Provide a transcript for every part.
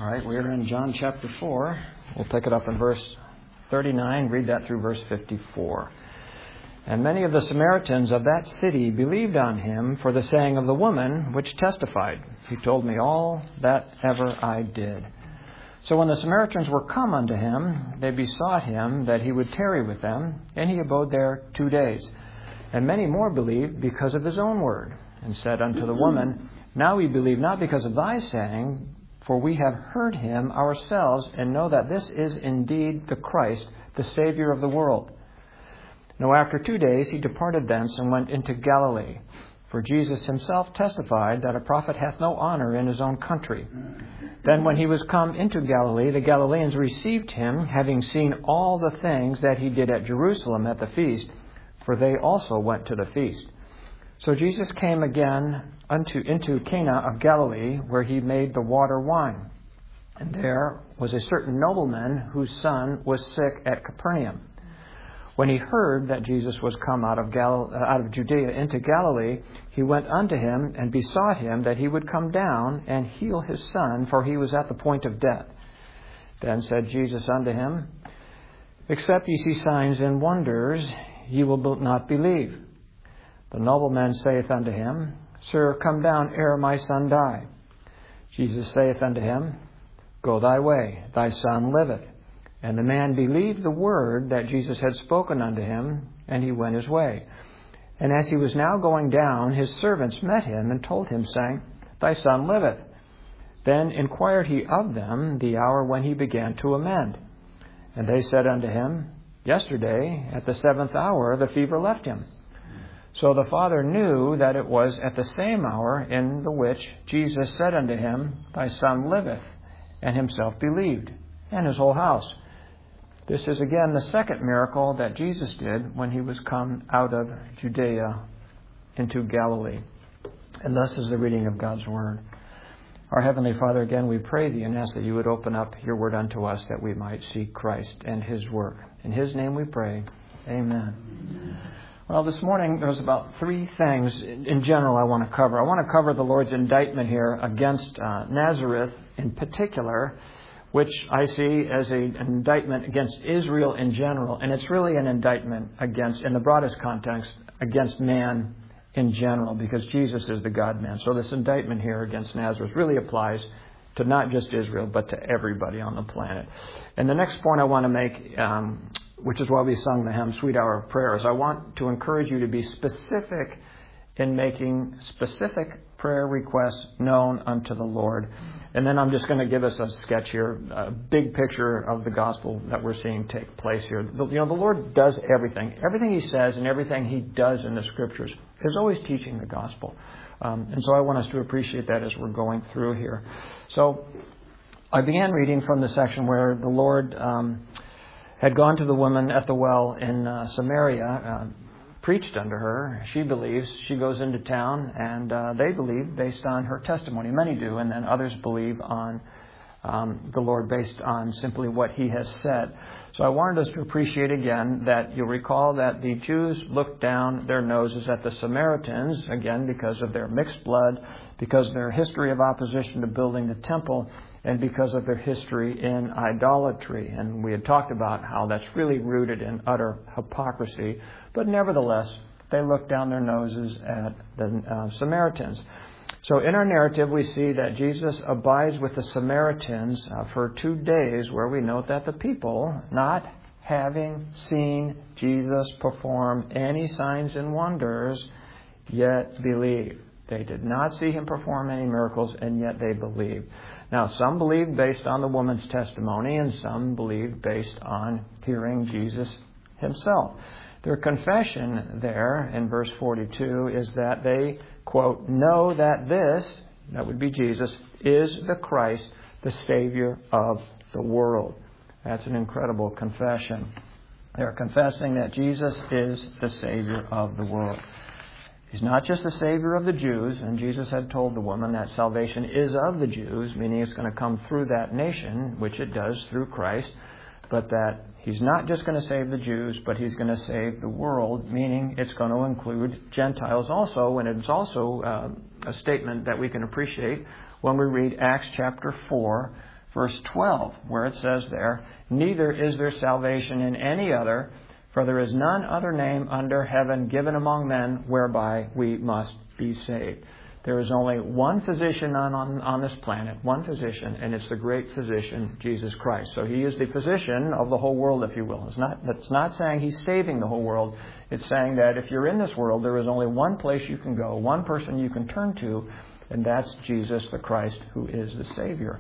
All right, we're in John chapter 4. We'll pick it up in verse 39, read that through verse 54. And many of the Samaritans of that city believed on him for the saying of the woman, which testified, "He told me all that ever I did." So when the Samaritans were come unto him, they besought him that he would tarry with them, and he abode there 2 days. And many more believed because of his own word, and said unto the woman, "Now we believe not because of thy saying, for we have heard him ourselves, and know that this is indeed the Christ, the Savior of the world." Now after 2 days he departed thence and went into Galilee. For Jesus himself testified that a prophet hath no honor in his own country. Then when he was come into Galilee, the Galileans received him, having seen all the things that he did at Jerusalem at the feast, for they also went to the feast. So Jesus came again into Cana of Galilee, where he made the water wine. And there was a certain nobleman whose son was sick at Capernaum. When he heard that Jesus was come out of Judea into Galilee, he went unto him and besought him that he would come down and heal his son, for he was at the point of death. Then said Jesus unto him, "Except ye see signs and wonders, ye will not believe." The nobleman saith unto him, "Sir, come down ere my son die." Jesus saith unto him, "Go thy way, thy son liveth." And the man believed the word that Jesus had spoken unto him, and he went his way. And as he was now going down, his servants met him and told him, saying, "Thy son liveth." Then inquired he of them the hour when he began to amend. And they said unto him, "Yesterday at the 7th hour the fever left him." So the father knew that it was at the same hour in the which Jesus said unto him, "Thy son liveth," and himself believed, and his whole house. This is again the second miracle that Jesus did when he was come out of Judea into Galilee. And thus is the reading of God's Word. Our Heavenly Father, again we pray Thee and ask that You would open up Your Word unto us that we might see Christ and His work. In His name we pray. Amen. Well, this morning there's about 3 things in general I want to cover. I want to cover the Lord's indictment here against Nazareth in particular, which I see as an indictment against Israel in general. And it's really an indictment against, in the broadest context, against man in general, because Jesus is the God-man. So this indictment here against Nazareth really applies to not just Israel, but to everybody on the planet. And the next point I want to make, which is why we sung the hymn, Sweet Hour of Prayer, is I want to encourage you to be specific in making specific prayer requests known unto the Lord. And then I'm just going to give us a sketch here, a big picture of the gospel that we're seeing take place here. The Lord does everything. Everything He says and everything He does in the Scriptures is always teaching the gospel. And so I want us to appreciate that as we're going through here. So I began reading from the section where the Lord had gone to the woman at the well in Samaria, preached unto her. She believes. She goes into town, and they believe based on her testimony. Many do, and then others believe on the Lord based on simply what He has said. So I wanted us to appreciate again that you'll recall that the Jews looked down their noses at the Samaritans, again because of their mixed blood, because of their history of opposition to building the temple, and because of their history in idolatry. And we had talked about how that's really rooted in utter hypocrisy. But nevertheless, they looked down their noses at the Samaritans. So in our narrative, we see that Jesus abides with the Samaritans for 2 days, where we note that the people, not having seen Jesus perform any signs and wonders, yet believe. They did not see Him perform any miracles, and yet they believed. Now, some believed based on the woman's testimony, and some believed based on hearing Jesus Himself. Their confession there in verse 42 is that they, quote, know that this, that would be Jesus, is the Christ, the Savior of the world. That's an incredible confession. They're confessing that Jesus is the Savior of the world. He's not just the Savior of the Jews, and Jesus had told the woman that salvation is of the Jews, meaning it's going to come through that nation, which it does through Christ, but that He's not just going to save the Jews, but He's going to save the world, meaning it's going to include Gentiles also, and it's also a statement that we can appreciate when we read Acts chapter 4, verse 12, where it says there, "Neither is there salvation in any other, for there is none other name under heaven given among men whereby we must be saved." There is only one physician on this planet, one physician, and it's the great physician, Jesus Christ. So He is the physician of the whole world, if you will. It's not saying He's saving the whole world. It's saying that if you're in this world, there is only one place you can go, one person you can turn to, and that's Jesus the Christ, who is the Savior.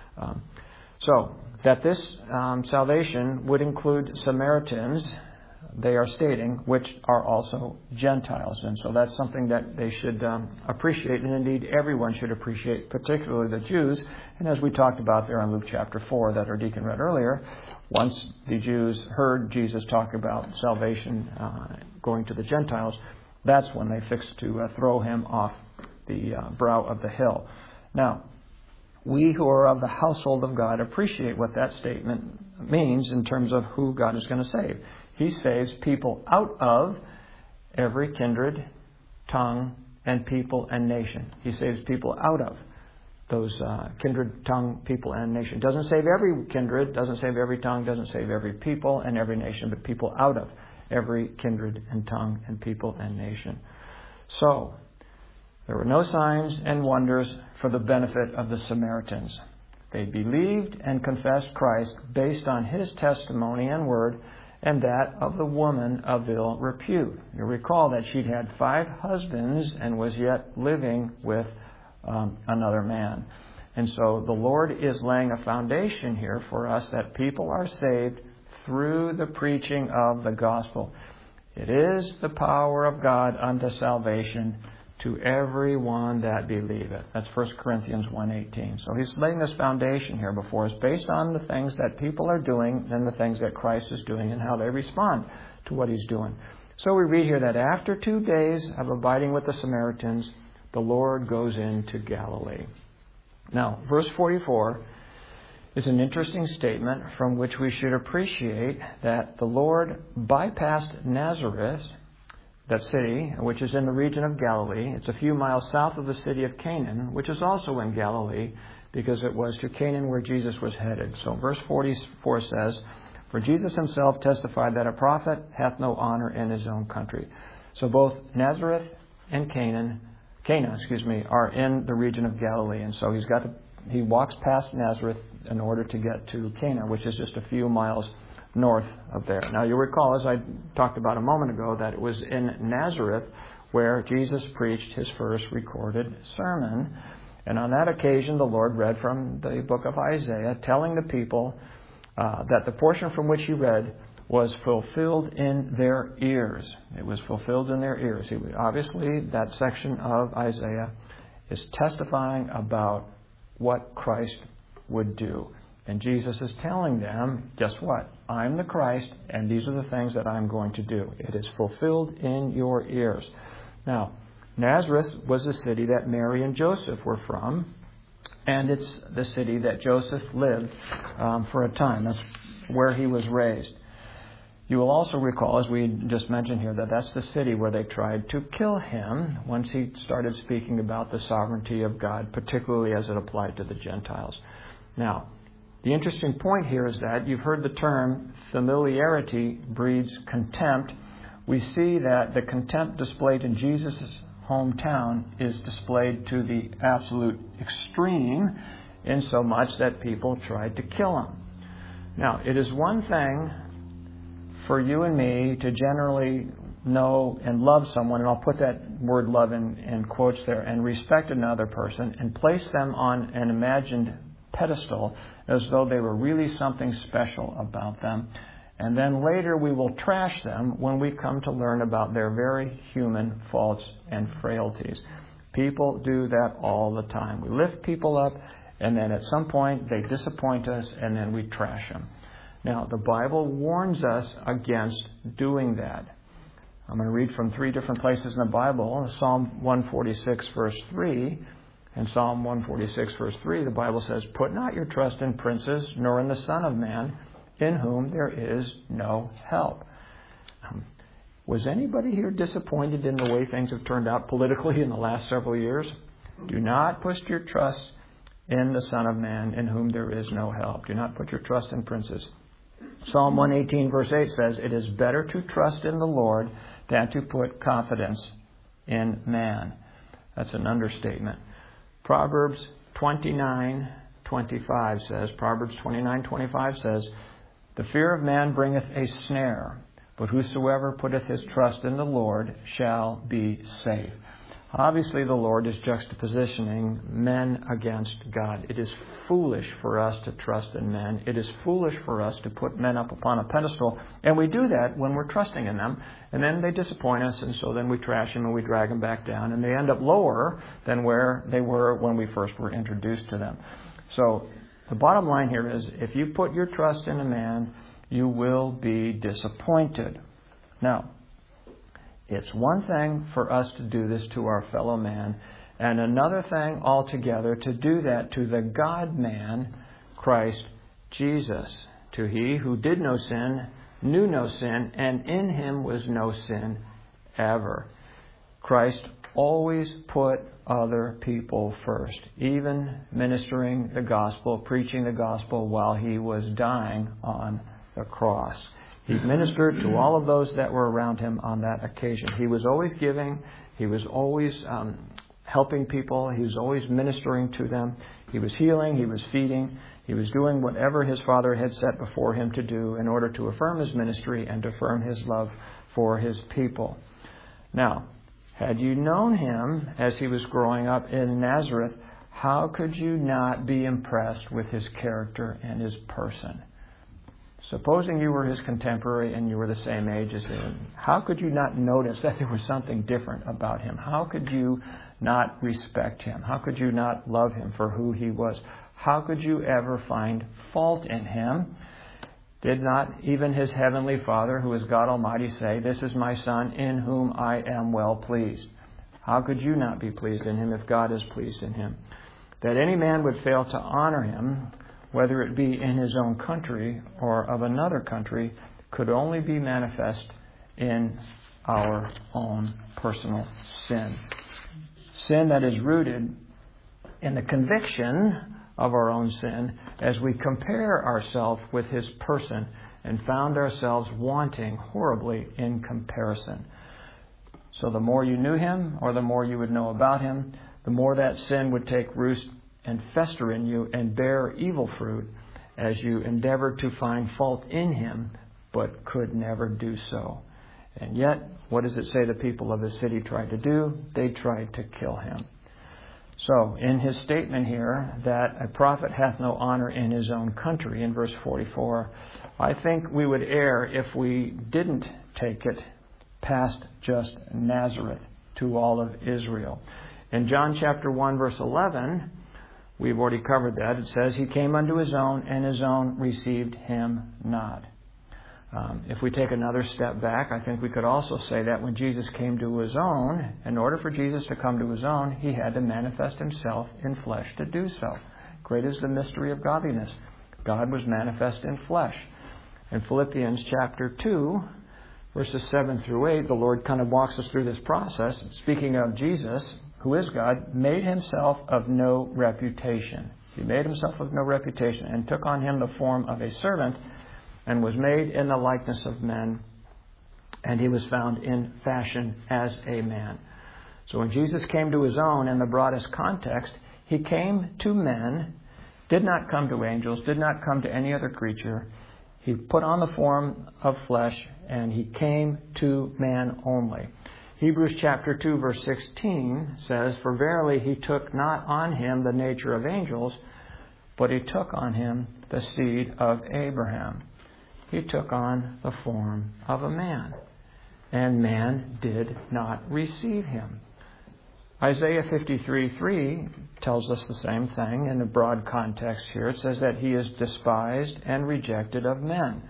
So that this salvation would include Samaritans, they are stating, which are also Gentiles. And so that's something that they should appreciate, and indeed everyone should appreciate, particularly the Jews. And as we talked about there in Luke chapter 4 that our deacon read earlier, once the Jews heard Jesus talk about salvation going to the Gentiles, that's when they fixed to throw Him off the brow of the hill. Now, we who are of the household of God appreciate what that statement means in terms of who God is going to save. He saves people out of every kindred, tongue, and people and nation. He saves people out of those kindred, tongue, people, and nation. Doesn't save every kindred, doesn't save every tongue, doesn't save every people and every nation, but people out of every kindred and tongue and people and nation. So, there were no signs and wonders for the benefit of the Samaritans. They believed and confessed Christ based on His testimony and word, and that of the woman of ill repute. You'll recall that she'd had 5 husbands and was yet living with another man. And so the Lord is laying a foundation here for us that people are saved through the preaching of the gospel. It is the power of God unto salvation to everyone that believeth. That's 1 Corinthians 1:18. So He's laying this foundation here before us based on the things that people are doing and the things that Christ is doing and how they respond to what He's doing. So we read here that after 2 days of abiding with the Samaritans, the Lord goes into Galilee. Now, verse 44 is an interesting statement from which we should appreciate that the Lord bypassed Nazareth, that city, which is in the region of Galilee. It's a few miles south of the city of Canaan, which is also in Galilee, because it was to Canaan where Jesus was headed. So verse 44 says, "For Jesus Himself testified that a prophet hath no honor in his own country." So both Nazareth and Cana, are in the region of Galilee. And so he walks past Nazareth in order to get to Cana, which is just a few miles north of there. Now, you'll recall, as I talked about a moment ago, that it was in Nazareth where Jesus preached His first recorded sermon. And on that occasion, the Lord read from the book of Isaiah, telling the people that the portion from which He read was fulfilled in their ears. It was fulfilled in their ears. Obviously, that section of Isaiah is testifying about what Christ would do. And Jesus is telling them, guess what? I'm the Christ, and these are the things that I'm going to do. It is fulfilled in your ears. Now, Nazareth was the city that Mary and Joseph were from, and it's the city that Joseph lived for a time. That's where he was raised. You will also recall, as we just mentioned here, that that's the city where they tried to kill Him once He started speaking about the sovereignty of God, particularly as it applied to the Gentiles. Now, the interesting point here is that you've heard the term familiarity breeds contempt. We see that the contempt displayed in Jesus' hometown is displayed to the absolute extreme, in so much that people tried to kill Him. Now, it is one thing for you and me to generally know and love someone, and I'll put that word love in quotes there, and respect another person and place them on an imagined pedestal as though they were really something special about them. And then later we will trash them when we come to learn about their very human faults and frailties. People do that all the time. We lift people up, and then at some point they disappoint us, and then we trash them. Now, the Bible warns us against doing that. I'm going to read from 3 different places in the Bible. Psalm 146, verse 3. In Psalm 146, verse 3, the Bible says, "Put not your trust in princes, nor in the Son of Man, in whom there is no help." Was anybody here disappointed in the way things have turned out politically in the last several years? Do not put your trust in the Son of Man, in whom there is no help. Do not put your trust in princes. Psalm 118 verse 8 says, it is better to trust in the Lord than to put confidence in man. That's an understatement. Proverbs 29:25 says, Proverbs 29:25 says, the fear of man bringeth a snare, but whosoever putteth his trust in the Lord shall be safe. Obviously, the Lord is juxtapositioning men against God. It is foolish for us to trust in men. It is foolish for us to put men up upon a pedestal. And we do that when we're trusting in them. And then they disappoint us, and so then we trash them and we drag them back down. And they end up lower than where they were when we first were introduced to them. So the bottom line here is, if you put your trust in a man, you will be disappointed. Now, it's one thing for us to do this to our fellow man, and another thing altogether to do that to the God-man, Christ Jesus. To he who did no sin, knew no sin, and in him was no sin ever. Christ always put other people first, even ministering the gospel, preaching the gospel while he was dying on the cross. He ministered to all of those that were around him on that occasion. He was always giving. He was always helping people. He was always ministering to them. He was healing. He was feeding. He was doing whatever his Father had set before him to do in order to affirm his ministry and to affirm his love for his people. Now, had you known him as he was growing up in Nazareth, how could you not be impressed with his character and his person? Supposing you were his contemporary and you were the same age as him, how could you not notice that there was something different about him? How could you not respect him? How could you not love him for who he was? How could you ever find fault in him? Did not even his heavenly Father, who is God Almighty, say, this is my Son in whom I am well pleased? How could you not be pleased in him if God is pleased in him? That any man would fail to honor him, whether it be in his own country or of another country, could only be manifest in our own personal sin. Sin that is rooted in the conviction of our own sin as we compare ourselves with his person and found ourselves wanting horribly in comparison. So the more you knew him, or the more you would know about him, the more that sin would take root and fester in you and bear evil fruit as you endeavored to find fault in him, but could never do so. And yet, what does it say the people of the city tried to do? They tried to kill him. So, in his statement here that a prophet hath no honor in his own country, in verse 44, I think we would err if we didn't take it past just Nazareth to all of Israel. In John chapter 1, verse 11, we've already covered that. It says, he came unto his own, and his own received him not. If we take another step back, I think we could also say that when Jesus came to his own, in order for Jesus to come to his own, he had to manifest himself in flesh to do so. Great is the mystery of godliness. God was manifest in flesh. In Philippians chapter 2, verses 7 through 8, the Lord kind of walks us through this process. Speaking of Jesus, who is God, made himself of no reputation. He made himself of no reputation and took on him the form of a servant and was made in the likeness of men, and he was found in fashion as a man. So when Jesus came to his own, in the broadest context, he came to men, did not come to angels, did not come to any other creature. He put on the form of flesh, and he came to man only. Hebrews chapter 2, verse 16 says, for verily he took not on him the nature of angels, but he took on him the seed of Abraham. He took on the form of a man, and man did not receive him. Isaiah 53:3 tells us the same thing in a broad context here. It says that he is despised and rejected of men,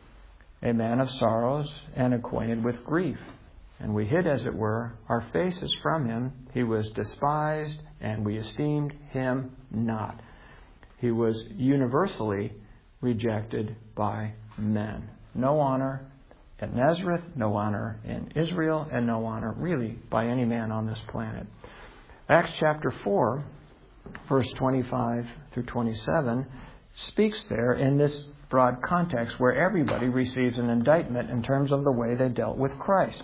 a man of sorrows and acquainted with grief. And we hid, as it were, our faces from him. He was despised, and we esteemed him not. He was universally rejected by men. No honor at Nazareth, no honor in Israel, and no honor really by any man on this planet. Acts chapter 4 verse 25 through 27 speaks there in this broad context where everybody receives an indictment in terms of the way they dealt with Christ.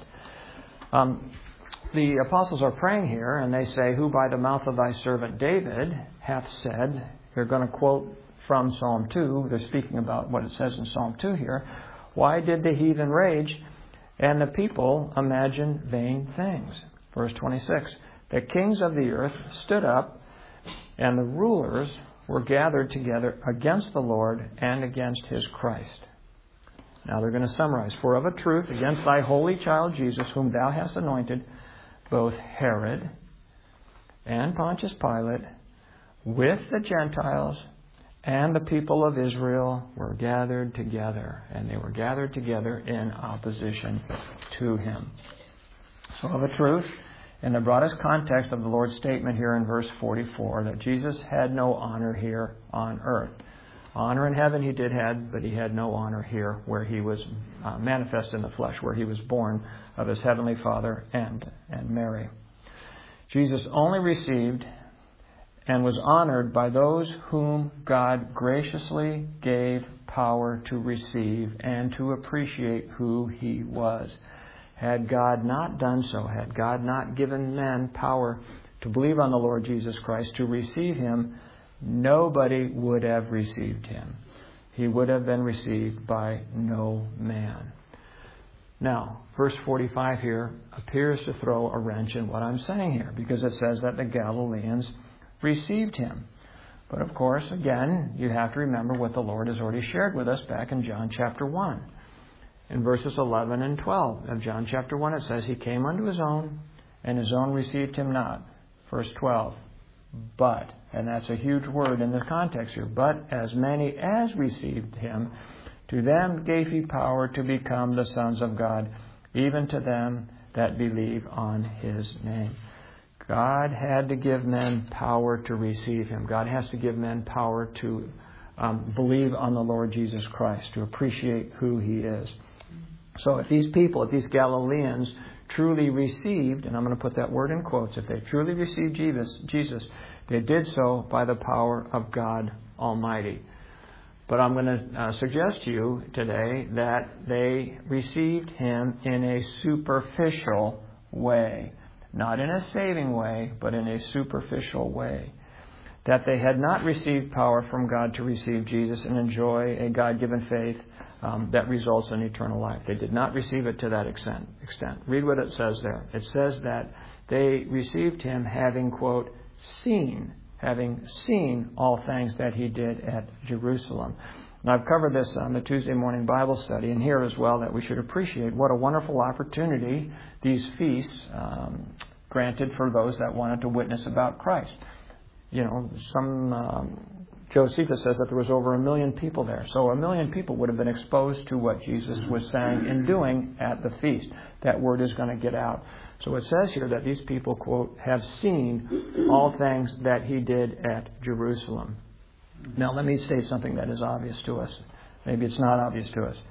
The apostles are praying here, and they say, "Who by the mouth of thy servant David hath said," they're going to quote from Psalm 2. They're speaking about what it says in Psalm 2 here. "Why did the heathen rage and the people imagine vain things?" Verse 26. "The kings of the earth stood up, and the rulers were gathered together against the Lord and against His Christ." Now they're going to summarize. "For of a truth, against thy holy child Jesus, whom thou hast anointed, both Herod and Pontius Pilate, with the Gentiles and the people of Israel, were gathered together." And they were gathered together in opposition to Him. So of a truth, in the broadest context of the Lord's statement here in verse 44, that Jesus had no honor here on earth. Honor in heaven He did have, but He had no honor here where He was manifest in the flesh, where He was born of His heavenly Father and Mary. Jesus only received and was honored by those whom God graciously gave power to receive and to appreciate who He was. Had God not done so, had God not given men power to believe on the Lord Jesus Christ, to receive Him, nobody would have received Him. He would have been received by no man. Now, verse 45 here appears to throw a wrench in what I'm saying here, because it says that the Galileans received Him. But of course, again, you have to remember what the Lord has already shared with us back in John chapter 1. In verses 11 and 12 of John chapter 1, it says, "He came unto His own, and His own received Him not." Verse 12, "But," and that's a huge word in the context here, "but as many as received Him, to them gave He power to become the sons of God, even to them that believe on His name." God had to give men power to receive Him. God has to give men power to believe on the Lord Jesus Christ, to appreciate who He is. So if these people, if these Galileans truly received, and I'm going to put that word in quotes, if they truly received Jesus, they did so by the power of God Almighty. But I'm going to suggest to you today that they received Him in a superficial way. Not in a saving way, but in a superficial way. That they had not received power from God to receive Jesus and enjoy a God-given faith that results in eternal life. They did not receive it to that extent. Read what it says there. It says that they received Him having, quote, having seen all things that He did at Jerusalem. Now, I've covered this on the Tuesday morning Bible study, and here as well, that we should appreciate what a wonderful opportunity these feasts granted for those that wanted to witness about Christ. You know, Josephus says that there was over 1 million people there. So 1 million people would have been exposed to what Jesus was saying and doing at the feast. That word is going to get out. So it says here that these people, quote, have seen all things that He did at Jerusalem. Now let me state something that is obvious to us. Maybe it's not obvious to us.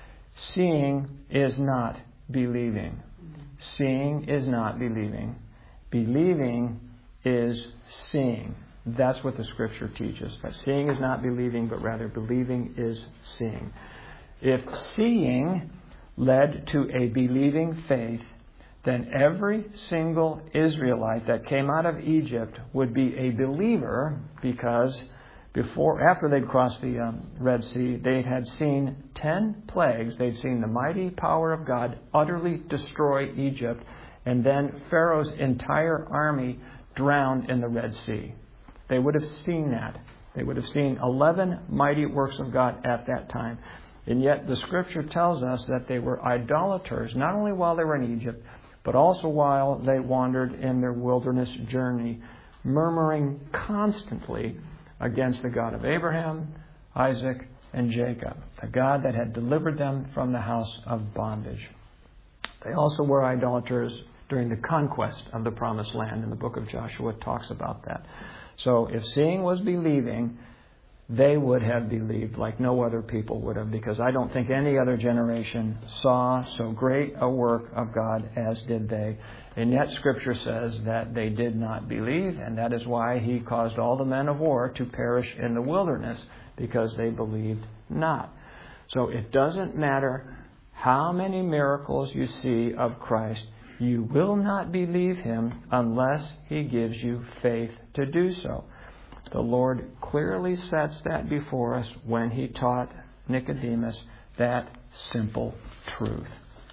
Seeing is not believing. Seeing is not believing. Believing is seeing. That's what the Scripture teaches. That seeing is not believing, but rather believing is seeing. If seeing led to a believing faith, then every single Israelite that came out of Egypt would be a believer, because after they'd crossed the Red Sea, they had seen 10 plagues. They'd seen the mighty power of God utterly destroy Egypt, and then Pharaoh's entire army drowned in the Red Sea. They would have seen that. They would have seen 11 mighty works of God at that time. And yet the Scripture tells us that they were idolaters, not only while they were in Egypt, but also while they wandered in their wilderness journey, murmuring constantly against the God of Abraham, Isaac, and Jacob, the God that had delivered them from the house of bondage. They also were idolaters during the conquest of the Promised Land, and the book of Joshua talks about that. So if seeing was believing, they would have believed like no other people would have, because I don't think any other generation saw so great a work of God as did they. And yet Scripture says that they did not believe, and that is why He caused all the men of war to perish in the wilderness, because they believed not. So it doesn't matter how many miracles you see of Christ, you will not believe Him unless He gives you faith to do so. The Lord clearly sets that before us when He taught Nicodemus that simple truth.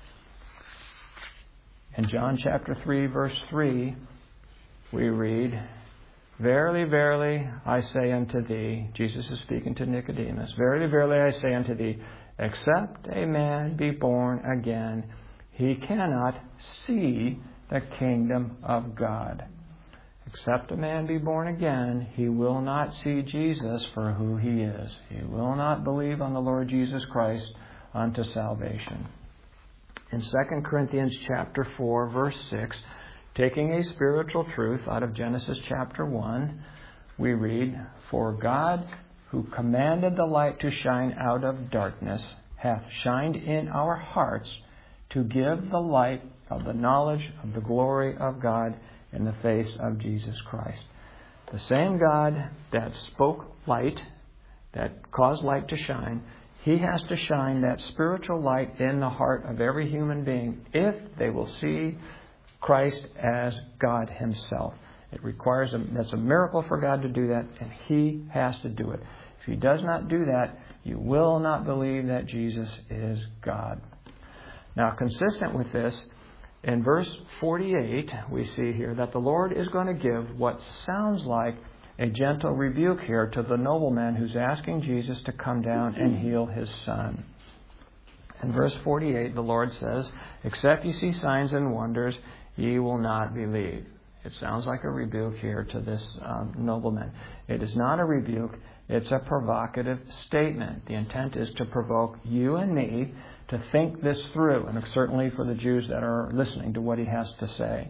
In John chapter 3, verse 3, we read, "Verily, verily, I say unto thee," Jesus is speaking to Nicodemus, "Verily, verily, I say unto thee, except a man be born again, he cannot see the kingdom of God." Except a man be born again, he will not see Jesus for who He is. He will not believe on the Lord Jesus Christ unto salvation. In 2 Corinthians chapter 4, verse 6, taking a spiritual truth out of Genesis chapter 1, we read, "For God, who commanded the light to shine out of darkness, hath shined in our hearts to give the light of the knowledge of the glory of God in the face of Jesus Christ." The same God that spoke light, that caused light to shine, He has to shine that spiritual light in the heart of every human being if they will see Christ as God Himself. It requires that's a miracle for God to do that, and He has to do it. If He does not do that, you will not believe that Jesus is God. Now, consistent with this, in verse 48, we see here that the Lord is going to give what sounds like a gentle rebuke here to the nobleman who's asking Jesus to come down and heal his son. In verse 48, the Lord says, "Except ye see signs and wonders, ye will not believe." It sounds like a rebuke here to this nobleman. It is not a rebuke. It's a provocative statement. The intent is to provoke you and me to think this through, and certainly for the Jews that are listening to what he has to say.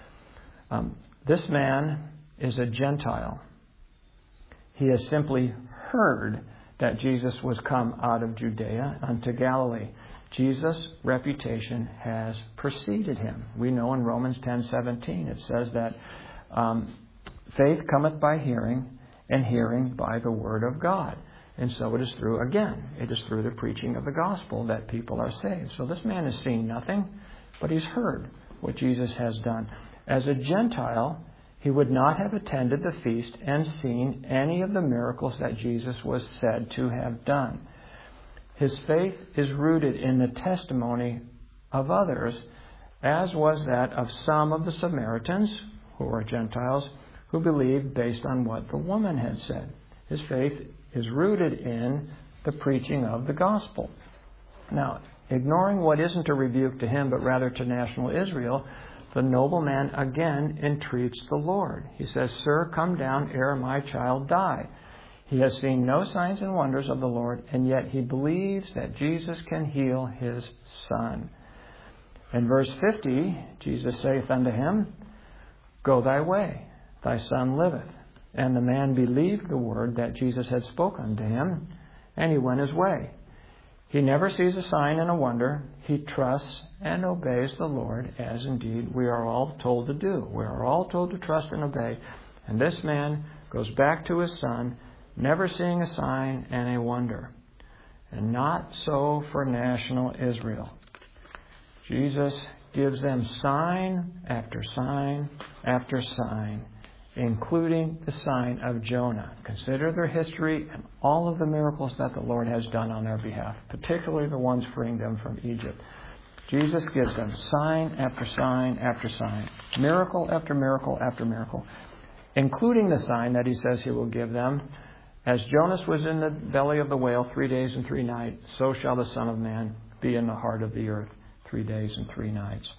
This man is a Gentile. He has simply heard that Jesus was come out of Judea unto Galilee. Jesus' reputation has preceded Him. We know in Romans 10:17 it says that faith cometh by hearing, and hearing by the word of God. And so it is through the preaching of the gospel that people are saved. So this man has seen nothing, but he's heard what Jesus has done. As a Gentile, he would not have attended the feast and seen any of the miracles that Jesus was said to have done. His faith is rooted in the testimony of others, as was that of some of the Samaritans, who were Gentiles, who believed based on what the woman had said. His faith is rooted in the preaching of the gospel. Now, ignoring what isn't a rebuke to him, but rather to national Israel, the nobleman again entreats the Lord. He says, "Sir, come down ere my child die." He has seen no signs and wonders of the Lord, and yet he believes that Jesus can heal his son. In verse 50, Jesus saith unto him, "Go thy way, thy son liveth." And the man believed the word that Jesus had spoken unto him, and he went his way. He never sees a sign and a wonder. He trusts and obeys the Lord, as indeed we are all told to do. We are all told to trust and obey. And this man goes back to his son, never seeing a sign and a wonder. And not so for national Israel. Jesus gives them sign after sign after sign, including the sign of Jonah. Consider their history and all of the miracles that the Lord has done on their behalf, particularly the ones freeing them from Egypt. Jesus gives them sign after sign after sign, miracle after miracle after miracle, including the sign that He says He will give them. As Jonas was in the belly of the whale 3 days and 3 nights, so shall the Son of Man be in the heart of the earth 3 days and 3 nights.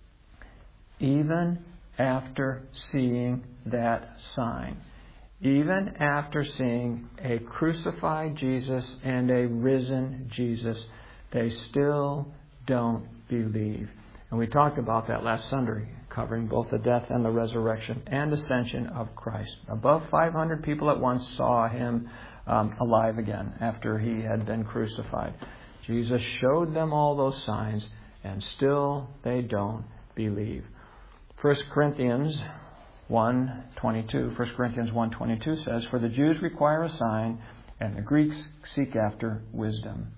Even after seeing that sign, even after seeing a crucified Jesus and a risen Jesus, they still don't believe. And we talked about that last Sunday, covering both the death and the resurrection and ascension of Christ. Above 500 people at once saw Him alive again after he had been crucified. Jesus showed them all those signs, and still they don't believe. 1 Corinthians 1:22 says, "For the Jews require a sign, and the Greeks seek after wisdom.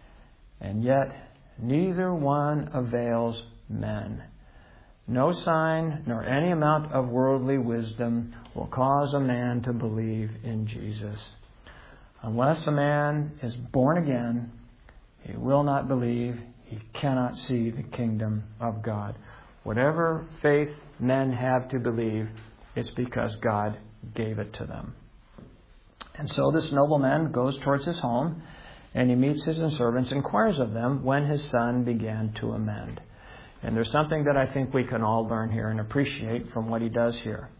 And yet neither one avails men. No sign nor any amount of worldly wisdom will cause a man to believe in Jesus. Unless a man is born again, he will not believe. He cannot see the kingdom of God." Whatever faith men have to believe, it's because God gave it to them. And so this nobleman goes towards his home, and he meets his servants, inquires of them when his son began to amend. And there's something that I think we can all learn here and appreciate from what he does here.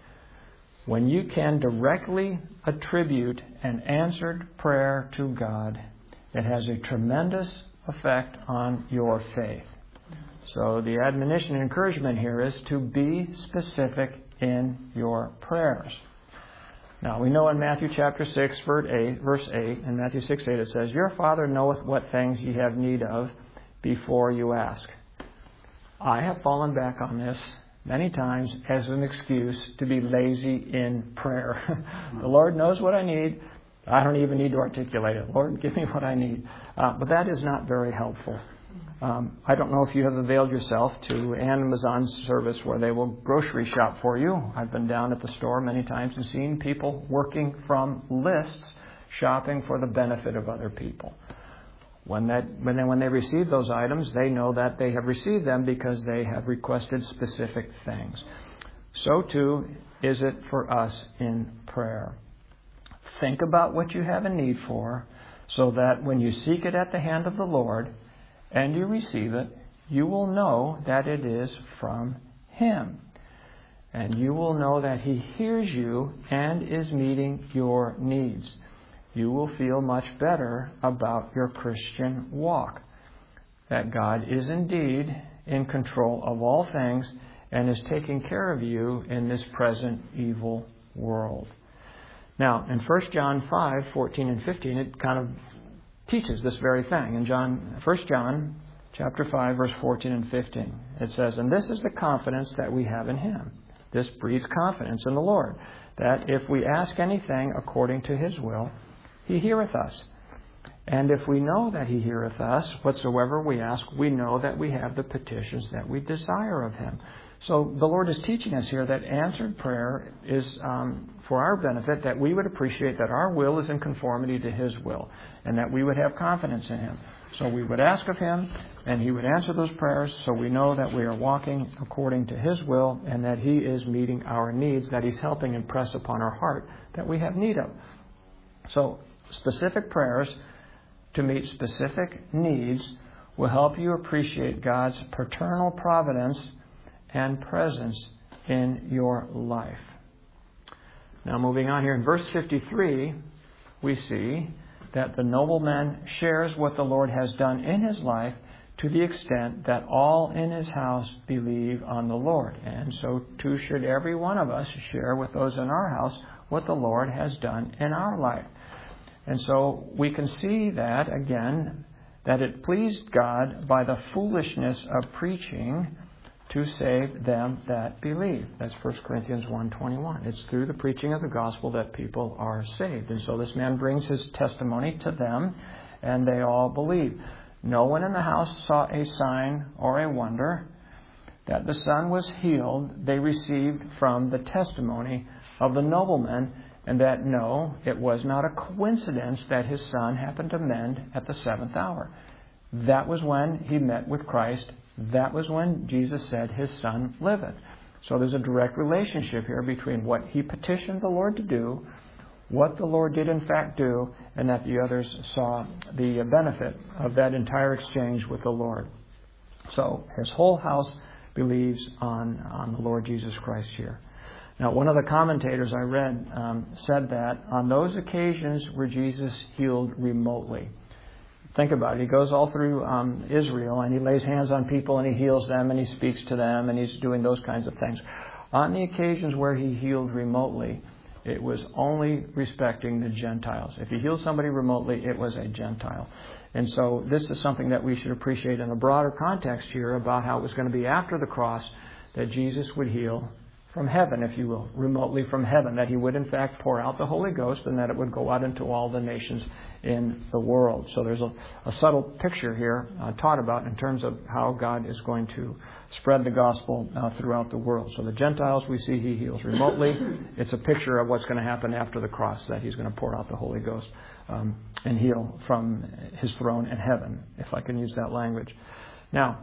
When you can directly attribute an answered prayer to God, it has a tremendous effect on your faith. So the admonition and encouragement here is to be specific in your prayers. Now, we know in Matthew chapter 6, verse 8, in Matthew 6:8 it says, "Your Father knoweth what things ye have need of before you ask." I have fallen back on this many times as an excuse to be lazy in prayer. The Lord knows what I need. I don't even need to articulate it. Lord, give me what I need. But that is not very helpful. I don't know if you have availed yourself to Amazon service where they will grocery shop for you. I've been down at the store many times and seen people working from lists, shopping for the benefit of other people. When they receive those items, they know that they have received them because they have requested specific things. So too is it for us in prayer. Think about what you have a need for, so that when you seek it at the hand of the Lord and you receive it, you will know that it is from Him. And you will know that He hears you and is meeting your needs. You will feel much better about your Christian walk. That God is indeed in control of all things and is taking care of you in this present evil world. Now, in 1 John 5:14 and 15, it kind of teaches this very thing. In 1 John chapter 5, verse 14 and 15, it says, "And this is the confidence that we have in Him." This breeds confidence in the Lord, that if we ask anything according to His will, He heareth us. And if we know that He heareth us, whatsoever we ask, we know that we have the petitions that we desire of Him. So the Lord is teaching us here that answered prayer is for our benefit, that we would appreciate that our will is in conformity to His will, and that we would have confidence in Him. So we would ask of Him, and He would answer those prayers, so we know that we are walking according to His will, and that He is meeting our needs, that He's helping impress upon our heart that we have need of. So specific prayers to meet specific needs will help you appreciate God's paternal providence and presence in your life. Now, moving on here, in verse 53, we see that the nobleman shares what the Lord has done in his life to the extent that all in his house believe on the Lord. And so too should every one of us share with those in our house what the Lord has done in our life. And so we can see that, again, that it pleased God by the foolishness of preaching to save them that believe. That's 1 Corinthians 1:21. It's through the preaching of the gospel that people are saved. And so this man brings his testimony to them, and they all believe. No one in the house saw a sign or a wonder. That the son was healed, they received from the testimony of the nobleman, and that no, it was not a coincidence that his son happened to mend at the 7th hour. That was when he met with Christ. That was when Jesus said, "His son liveth." So there's a direct relationship here between what he petitioned the Lord to do, what the Lord did in fact do, and that the others saw the benefit of that entire exchange with the Lord. So his whole house believes on the Lord Jesus Christ here. Now, one of the commentators I read said that on those occasions where Jesus healed remotely, think about it. He goes all through Israel, and he lays hands on people, and he heals them, and he speaks to them, and he's doing those kinds of things. On the occasions where he healed remotely, It was only respecting the Gentiles. If he healed somebody remotely, it was a Gentile. And so this is something that we should appreciate in a broader context here about how it was going to be after the cross that Jesus would heal from heaven, if you will, remotely from heaven, that he would in fact pour out the Holy Ghost and that it would go out into all the nations in the world. So there's a subtle picture here taught about in terms of how God is going to spread the gospel throughout the world. So the Gentiles we see he heals remotely. It's a picture of what's going to happen after the cross, that he's going to pour out the Holy Ghost and heal from his throne in heaven, if I can use that language. Now,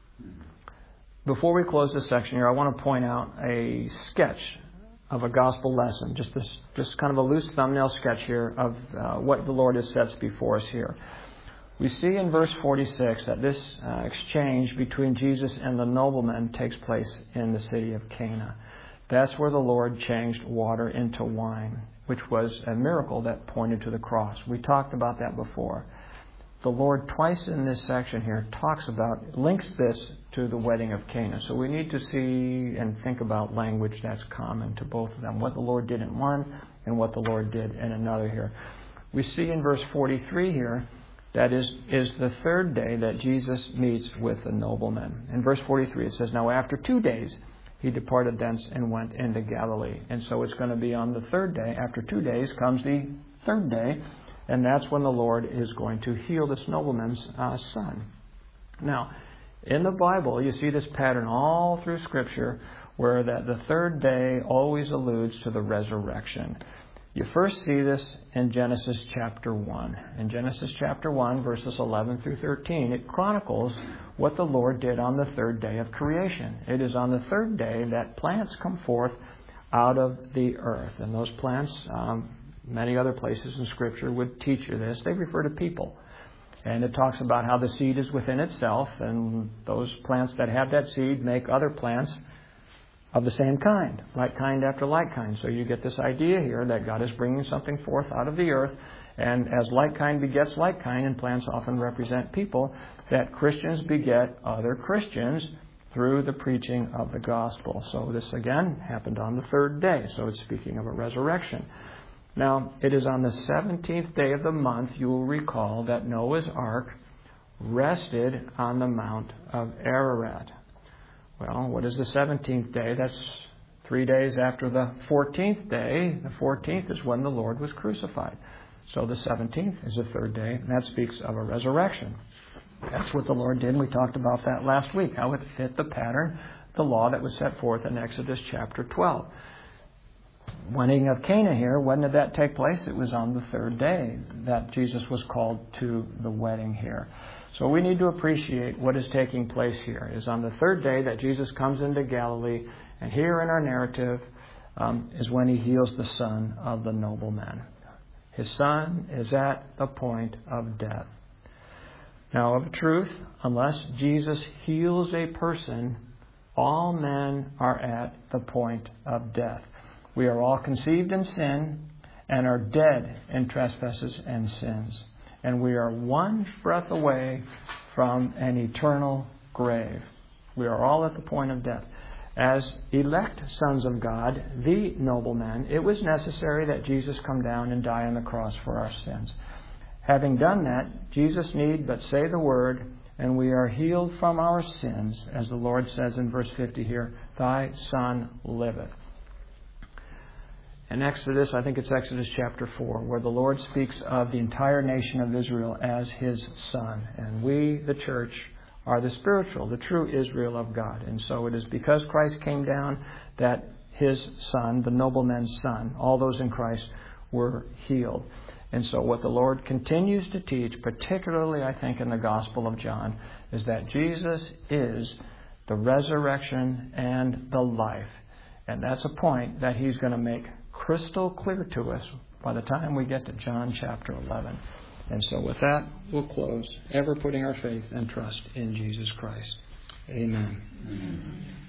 before we close this section here, I want to point out a sketch of a gospel lesson, just kind of a loose thumbnail sketch here of what the Lord has sets before us here. We see in verse 46 that this exchange between Jesus and the nobleman takes place in the city of Cana. That's where the Lord changed water into wine, which was a miracle that pointed to the cross. We talked about that before. The Lord twice in this section here links this to the wedding of Cana. So we need to see and think about language that's common to both of them, what the Lord did in one and what the Lord did in another here. We see in verse 43 here that is the third day that Jesus meets with the nobleman. In verse 43 it says, "Now after 2 days he departed thence and went into Galilee." And so it's going to be on the third day. After 2 days comes the third day. And that's when the Lord is going to heal this nobleman's son. Now, in the Bible, you see this pattern all through Scripture where that the third day always alludes to the resurrection. You first see this in Genesis chapter 1. In Genesis chapter 1, verses 11 through 13, it chronicles what the Lord did on the third day of creation. It is on the third day that plants come forth out of the earth. And those plants... many other places in Scripture would teach you this. They refer to people. And it talks about how the seed is within itself, and those plants that have that seed make other plants of the same kind, like kind after like kind. So you get this idea here that God is bringing something forth out of the earth, and as like kind begets like kind, and plants often represent people, that Christians beget other Christians through the preaching of the gospel. So this again happened on the third day. So it's speaking of a resurrection. Now, it is on the 17th day of the month, you will recall, that Noah's ark rested on the Mount of Ararat. Well, what is the 17th day? That's 3 days after the 14th day. The 14th is when the Lord was crucified. So the 17th is the third day, and that speaks of a resurrection. That's what the Lord did, and we talked about that last week, how it fit the pattern, the law that was set forth in Exodus chapter 12. Wedding of Cana here, when did that take place? It was on the third day that Jesus was called to the wedding here. So we need to appreciate what is taking place here. It is on the third day that Jesus comes into Galilee, and here in our narrative is when he heals the son of the nobleman. His son is at the point of death. Now, of a truth, unless Jesus heals a person, all men are at the point of death. We are all conceived in sin and are dead in trespasses and sins. And we are one breath away from an eternal grave. We are all at the point of death. As elect sons of God, the nobleman, it was necessary that Jesus come down and die on the cross for our sins. Having done that, Jesus need but say the word, and we are healed from our sins, as the Lord says in verse 50 here, "Thy Son liveth." In Exodus, I think it's Exodus chapter 4, where the Lord speaks of the entire nation of Israel as his son. And we, the church, are the spiritual, the true Israel of God. And so it is because Christ came down that his son, the nobleman's son, all those in Christ were healed. And so what the Lord continues to teach, particularly I think in the Gospel of John, is that Jesus is the resurrection and the life. And that's a point that he's going to make crystal clear to us by the time we get to John chapter 11. And so with that, we'll close, ever putting our faith and trust in Jesus Christ. Amen.